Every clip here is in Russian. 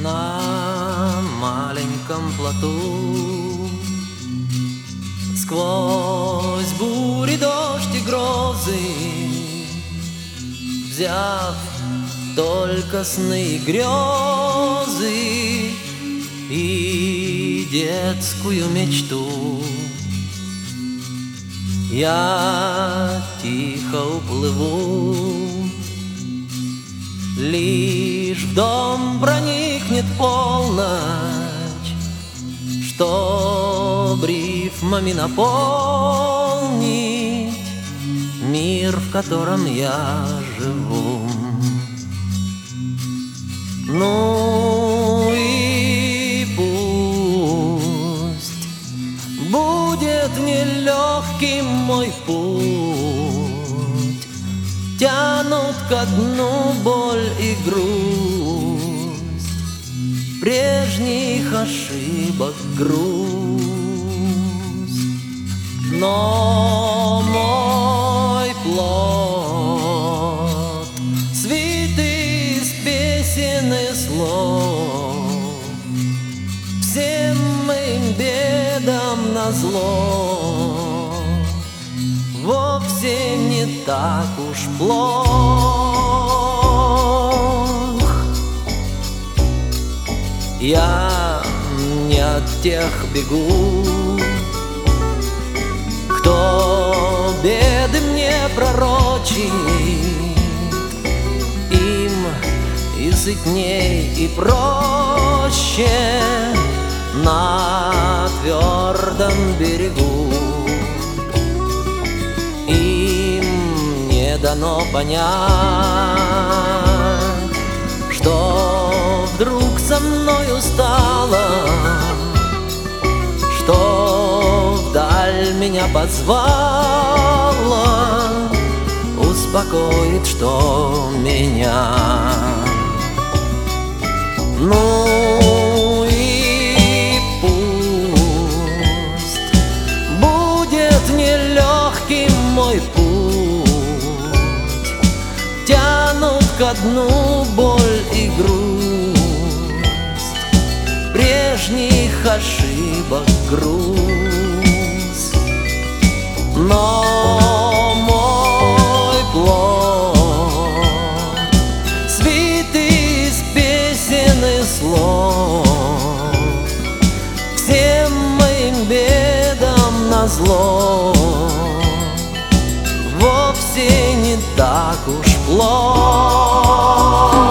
на маленьком плоту. Сквозь бури, дождь и грозы, взяв только сны и грезы и детскую мечту, я тихо уплыву. Лишь в дом проникнет полночь, чтоб рифмами наполнить мир, в котором я живу. Ну и пусть будет нелегким мой путь, тянут ко дну боль и грусть, прежних ошибок грусть. Но мой плод свит из песен и слов, всем моим бедам назло вовсе не так уж плох. Я не от тех бегу, кто беды мне пророчит. Им и сытней, и проще на твердом берегу. Им не дано понять, что вдруг со мною стало, что вдаль меня позвала, успокоит, что меня. Ну и пусть будет нелегким мой путь, тянут ко дну боль и грусть, прежних ошибок груз. Но мой плод свит из песен и слов, всем моим бедам назло вовсе не так уж плохо.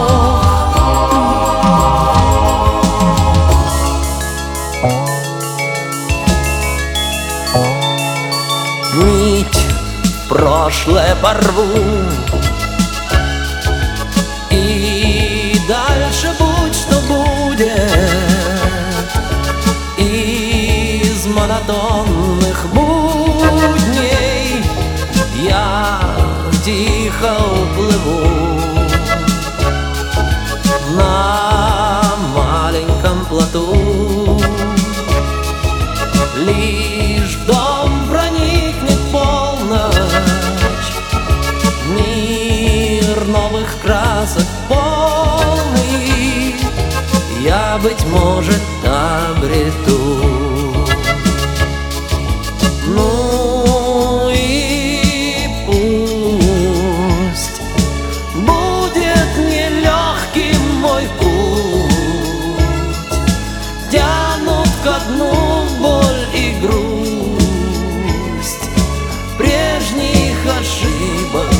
Нить в прошлое порву, и дальше будь что будет. Из монотонных будней я тихо уплыву на маленьком плоту. Лишь в дом проникнет полночь, мир новых красок полный, я, быть может, обрету. Ну и пусть будет нелегким мой путь, тянут ко дну боль и грусть, прежних ошибок